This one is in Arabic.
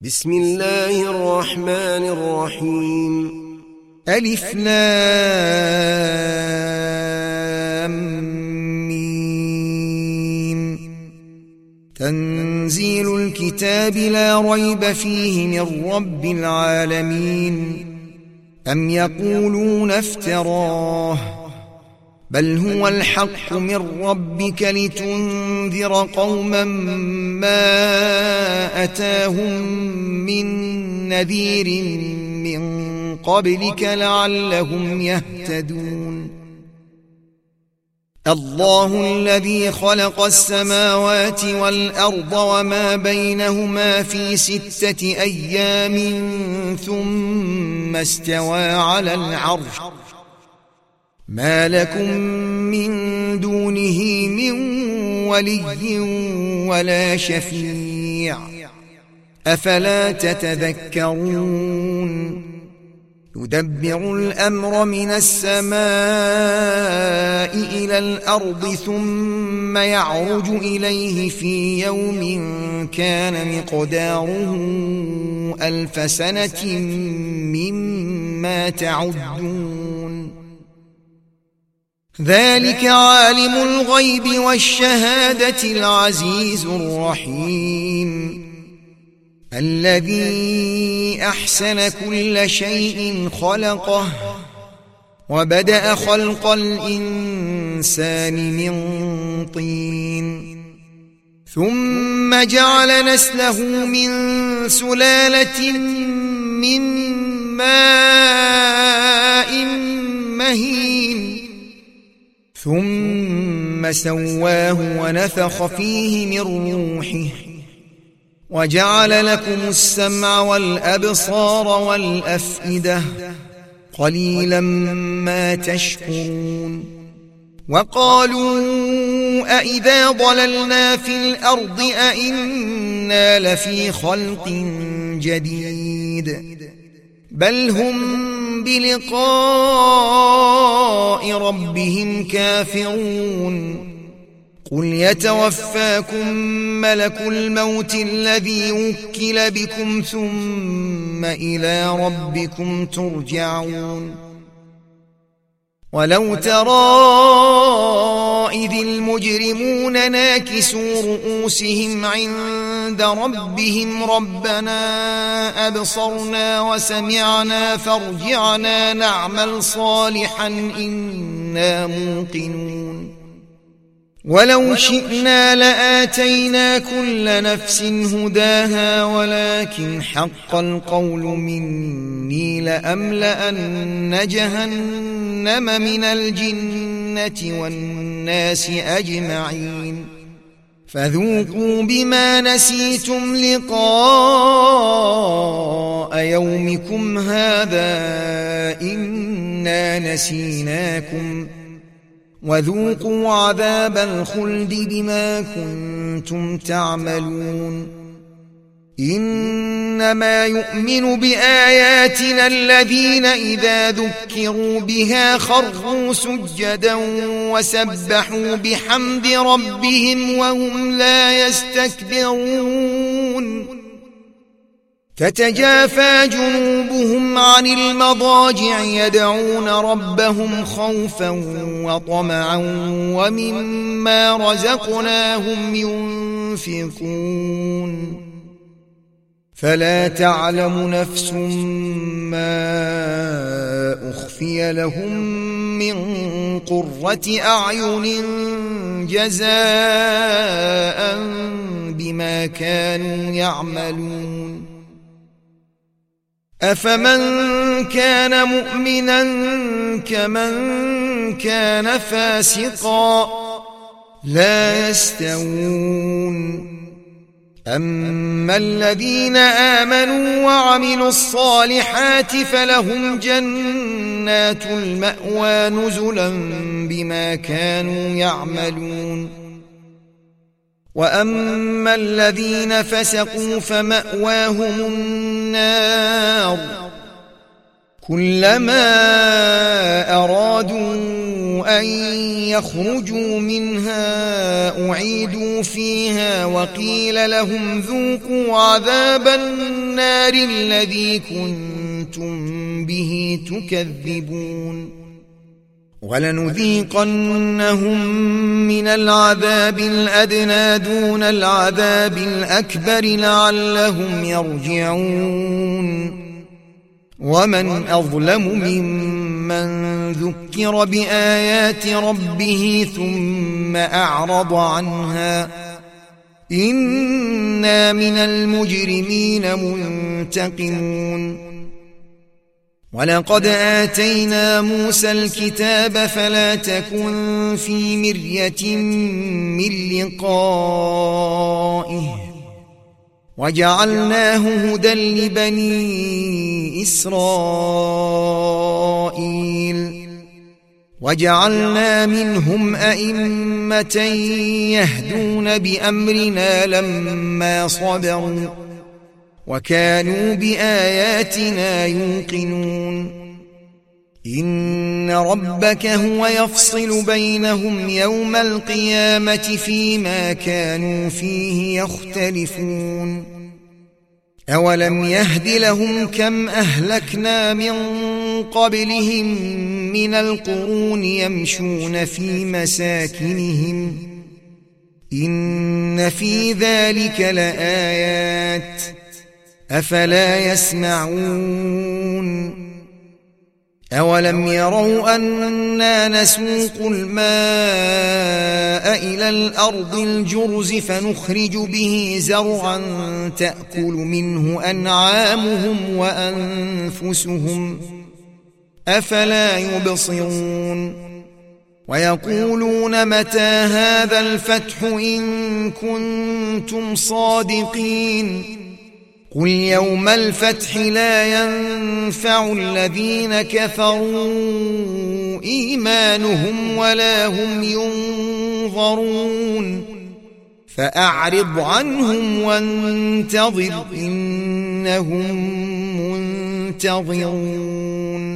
بسم الله الرحمن الرحيم. ألف لام ميم. تنزيل الكتاب لا ريب فيه من رب العالمين. أم يقولون افتراه بل هو الحق من ربك لتنذر قوما ما أتاهم من نذير من قبلك لعلهم يهتدون. الله الذي خلق السماوات والأرض وما بينهما في 6 أيام ثم استوى على العرش ما لكم من دونه من ولي ولا شفيع أفلا تتذكرون. يدبر الأمر من السماء إلى الأرض ثم يعرج إليه في يوم كان مقداره 1000 سنة مما تعدون. ذلك عالم الغيب والشهادة العزيز الرحيم الذي أحسن كل شيء خلقه وبدأ خلق الإنسان من طين ثم جعل نسله من سلالة من ماء مهين ثم سواه ونفخ فيه من روحه وجعل لكم السمع والأبصار والأفئدة قليلا ما تشكرون. وقالوا أئذا ضللنا في الأرض أئنا لفي خلق جديد بل هم بلقاء ربهم كافرون. قل يتوفاكم ملك الموت الذي وكل بكم ثم إلى ربكم ترجعون. ولو ترى إذ المجرمون ناكسوا رؤوسهم عند ربهم ربنا أبصرنا وسمعنا فارجعنا نعمل صالحا إنا موقنون. ولو شئنا لآتينا كل نفس هداها ولكن حق القول مني لأملأن جهنم من الجنة والناس أجمعين. فذوقوا بما نسيتم لقاء يومكم هذا إنا نسيناكم وذوقوا عذاب الخلد بما كنتم تعملون. إنما يؤمن بآياتنا الذين إذا ذكروا بها خروا سجدا وسبحوا بحمد ربهم وهم لا يستكبرون. تتجافى جنوبهم عن المضاجع يدعون ربهم خوفا وطمعا ومما رزقناهم ينفقون. فلا تعلم نفس ما أخفي لهم من قرة أعين جزاء بما كانوا يعملون. أفمن كان مؤمنا كمن كان فاسقا لا يستوون. أما الذين آمنوا وعملوا الصالحات فلهم جنات المأوى نزلا بما كانوا يعملون. وأما الذين فسقوا فمأواهم النار كلما أرادوا أن يخرجوا منها أعيدوا فيها وقيل لهم ذوقوا عذاب النار النار الذي كنتم به تكذبون ولنذيقنهم من العذاب الأدنى دون العذاب الأكبر لعلهم يرجعون ومن أظلم ممن ذكر بآيات ربه ثم أعرض عنها إنا من المجرمين منتقمون ولقد آتينا موسى الكتاب فلا تكن في مرية من لقائه وجعلناه هدى لبني إسرائيل وجعلنا منهم أئمة يهدون بأمرنا لما صبروا وكانوا بآياتنا يوقنون إن ربك هو يفصل بينهم يوم القيامة فيما كانوا فيه يختلفون أولم يهد لهم كم أهلكنا من قبلهم من القرون يمشون في مساكنهم إن في ذلك لآيات أفلا يسمعون أولم يروا أنا نسوق الماء إلى الأرض الجرز فنخرج به زرعا تأكل منه أنعامهم وأنفسهم أفلا يبصرون ويقولون متى هذا الفتح إن كنتم صادقين قل يوم الفتح لا ينفع الذين كفروا إيمانهم ولا هم ينظرون فأعرض عنهم وانتظر إنهم منتظرون